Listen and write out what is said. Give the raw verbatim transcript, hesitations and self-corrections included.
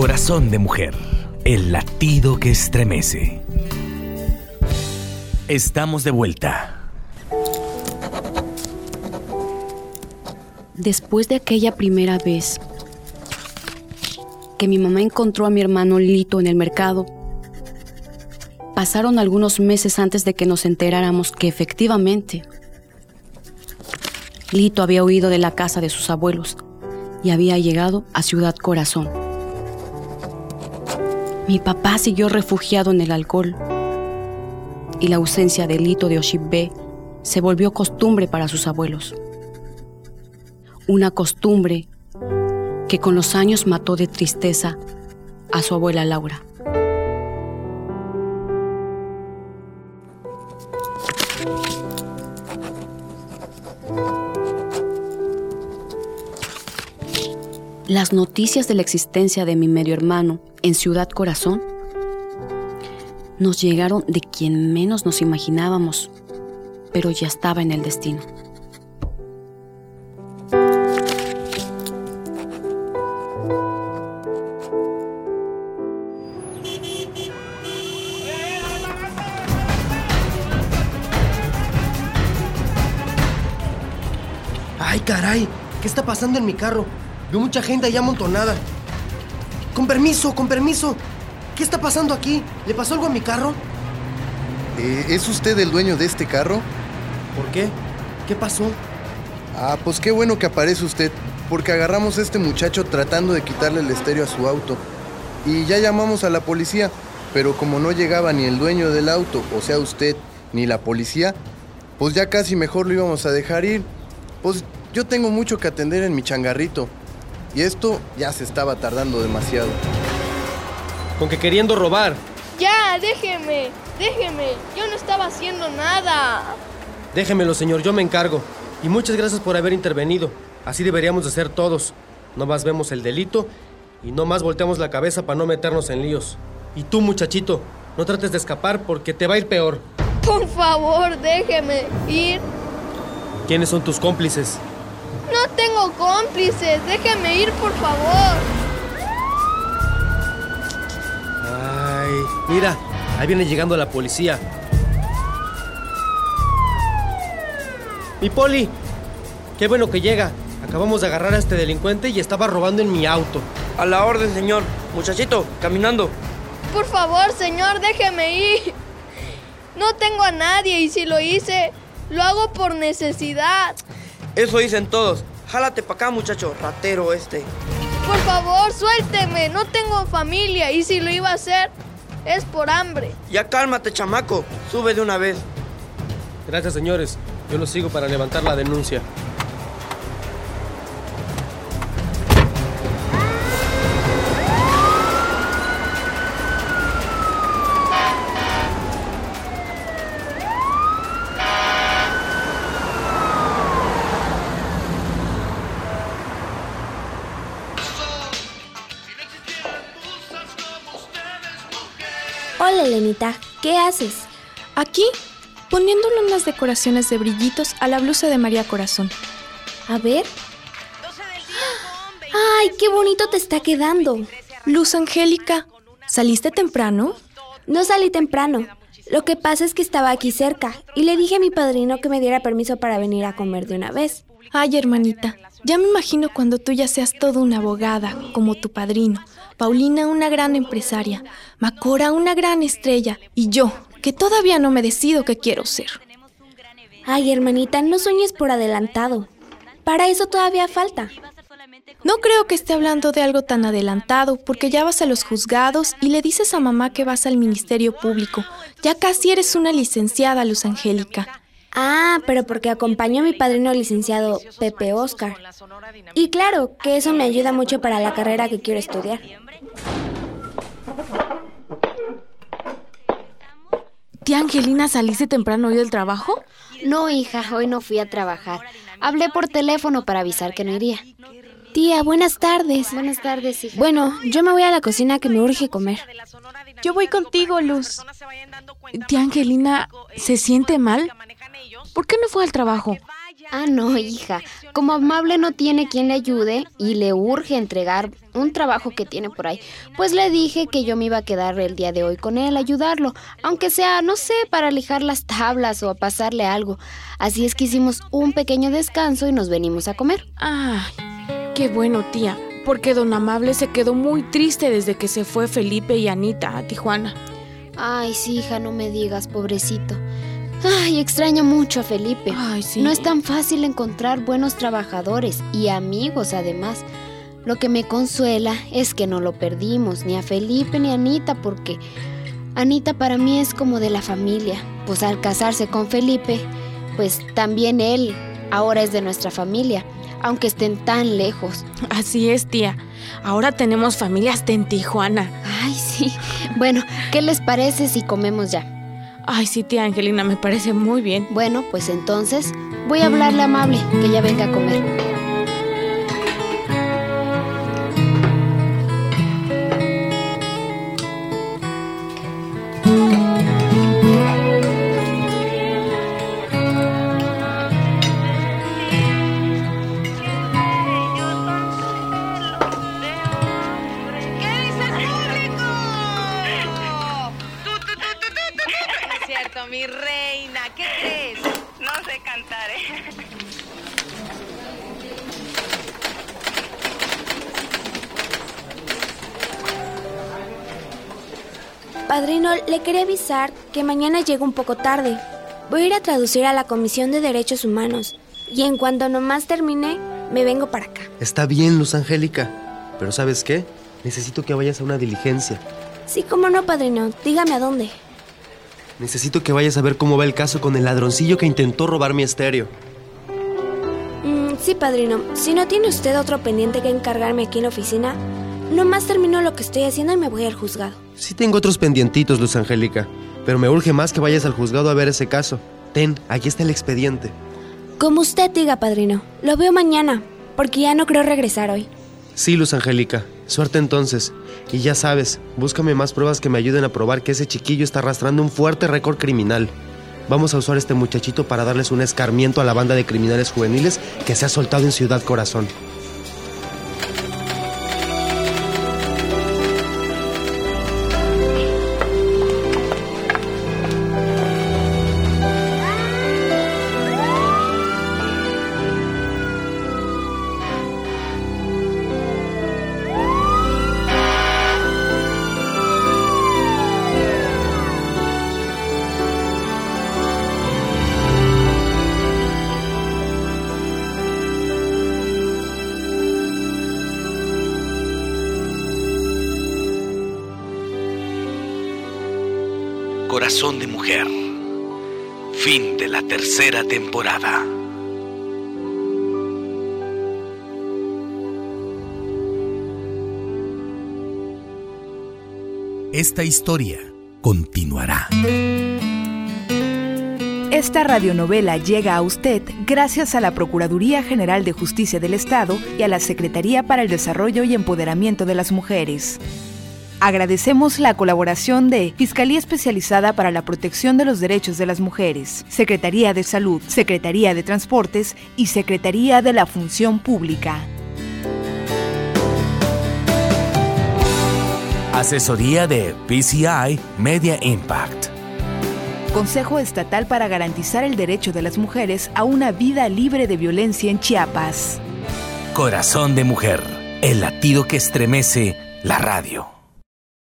Corazón de mujer, el latido que estremece. Estamos de vuelta. Después de aquella primera vez que mi mamá encontró a mi hermano Lito en el mercado, pasaron algunos meses antes de que nos enteráramos que efectivamente Lito había huido de la casa de sus abuelos y había llegado a Ciudad Corazón. Mi papá siguió refugiado en el alcohol y la ausencia de Lito de Oshibé se volvió costumbre para sus abuelos. Una costumbre que con los años mató de tristeza a su abuela Laura. Las noticias de la existencia de mi medio hermano en Ciudad Corazón nos llegaron de quien menos nos imaginábamos, pero ya estaba en el destino. ¡Ay, caray! ¿Qué está pasando en mi carro? Veo mucha gente allá amontonada. Con permiso, con permiso. ¿Qué está pasando aquí? ¿Le pasó algo a mi carro? Eh, ¿Es usted el dueño de este carro? ¿Por qué? ¿Qué pasó? Ah, pues qué bueno que aparece usted, porque agarramos a este muchacho tratando de quitarle el estéreo a su auto. Y ya llamamos a la policía, pero como no llegaba ni el dueño del auto, o sea usted, ni la policía, pues ya casi mejor lo íbamos a dejar ir. Pues yo tengo mucho que atender en mi changarrito. Y esto ya se estaba tardando demasiado. Con que queriendo robar. Ya, déjeme, déjeme. Yo no estaba haciendo nada. Déjemelo, señor, yo me encargo. Y muchas gracias por haber intervenido. Así deberíamos de ser todos. No más vemos el delito y no más volteamos la cabeza para no meternos en líos. Y tú, muchachito, no trates de escapar porque te va a ir peor. Por favor, déjeme ir. ¿Quiénes son tus cómplices? No tengo cómplices, déjeme ir, por favor. Ay, mira, ahí viene llegando la policía. Mi Poli, qué bueno que llega. Acabamos de agarrar a este delincuente y estaba robando en mi auto. A la orden, señor. Muchachito, caminando. Por favor, señor, déjeme ir. No tengo a nadie y si lo hice, lo hago por necesidad. Eso dicen todos. Jálate pa' acá, muchacho, ratero este. Por favor, suélteme. No tengo familia y si lo iba a hacer, es por hambre. Ya cálmate, chamaco. Sube de una vez. Gracias, señores. Yo lo sigo para levantar la denuncia. Hola, Elenita, ¿qué haces? Aquí, poniéndole unas decoraciones de brillitos a la blusa de María Corazón. A ver. ¡Ay, qué bonito te está quedando! Luz Angélica, ¿saliste temprano? No salí temprano. Lo que pasa es que estaba aquí cerca y le dije a mi padrino que me diera permiso para venir a comer de una vez. Ay, hermanita, ya me imagino cuando tú ya seas toda una abogada, como tu padrino. Paulina, una gran empresaria. Macora, una gran estrella. Y yo, que todavía no me decido qué quiero ser. Ay, hermanita, no sueñes por adelantado. Para eso todavía falta. No creo que esté hablando de algo tan adelantado, porque ya vas a los juzgados y le dices a mamá que vas al Ministerio Público. Ya casi eres una licenciada, Luz Angélica. Ah, pero porque acompañó a mi padrino licenciado Pepe Oscar. Y claro, que eso me ayuda mucho para la carrera que quiero estudiar. Tía Angelina, ¿saliste temprano hoy del trabajo? No, hija, hoy no fui a trabajar. Hablé por teléfono para avisar que no iría. Tía, buenas tardes. Buenas tardes, hija. Bueno, yo me voy a la cocina que me urge comer. Yo voy contigo, Luz. Tía Angelina, ¿se siente mal? ¿Por qué no fue al trabajo? Ah, no, hija. Como amable no tiene quien le ayude y le urge entregar un trabajo que tiene por ahí, pues le dije que yo me iba a quedar el día de hoy con él, a ayudarlo, aunque sea, no sé, para lijar las tablas o a pasarle algo. Así es que hicimos un pequeño descanso y nos venimos a comer. Ay, qué bueno, tía, porque don Amable se quedó muy triste desde que se fue Felipe y Anita a Tijuana. Ay, sí, hija, no me digas, pobrecito. Ay, extraño mucho a Felipe. Ay, sí. No es tan fácil encontrar buenos trabajadores y amigos además. Lo que me consuela es que no lo perdimos, ni a Felipe ni a Anita, porque Anita para mí es como de la familia. Pues al casarse con Felipe, pues también él ahora es de nuestra familia, aunque estén tan lejos. Así es, tía. Ahora tenemos familia hasta en Tijuana. Ay, sí. Bueno, ¿qué les parece si comemos ya? Ay, sí, tía Angelina, me parece muy bien. Bueno, pues entonces voy a hablarle a Amable, que ya venga a comer. Mi reina, ¿qué crees? No sé cantar, ¿eh? Padrino, le quería avisar que mañana llego un poco tarde. Voy a ir a traducir a la Comisión de Derechos Humanos. Y en cuanto nomás termine, me vengo para acá. Está bien, Luz Angélica. Pero ¿sabes qué? Necesito que vayas a una diligencia. Sí, cómo no, padrino. Dígame a dónde. Necesito que vayas a ver cómo va el caso con el ladroncillo que intentó robar mi estéreo. Mm, sí, padrino. Si no tiene usted otro pendiente que encargarme aquí en la oficina, nomás termino lo que estoy haciendo y me voy al juzgado. Sí tengo otros pendientitos, Luz Angélica, pero me urge más que vayas al juzgado a ver ese caso. Ten, aquí está el expediente. Como usted diga, padrino. Lo veo mañana, porque ya no creo regresar hoy. Sí, Luz Angélica. Suerte entonces. Y ya sabes, búscame más pruebas que me ayuden a probar que ese chiquillo está arrastrando un fuerte récord criminal. Vamos a usar a este muchachito para darles un escarmiento a la banda de criminales juveniles que se ha soltado en Ciudad Corazón. Corazón de mujer. Fin de la tercera temporada. Esta historia continuará. Esta radionovela llega a usted gracias a la Procuraduría General de Justicia del Estado y a la Secretaría para el Desarrollo y Empoderamiento de las Mujeres. Agradecemos la colaboración de Fiscalía Especializada para la Protección de los Derechos de las Mujeres, Secretaría de Salud, Secretaría de Transportes y Secretaría de la Función Pública. Asesoría de P C I Media Impact. Consejo Estatal para garantizar el derecho de las mujeres a una vida libre de violencia en Chiapas. Corazón de mujer, el latido que estremece la radio.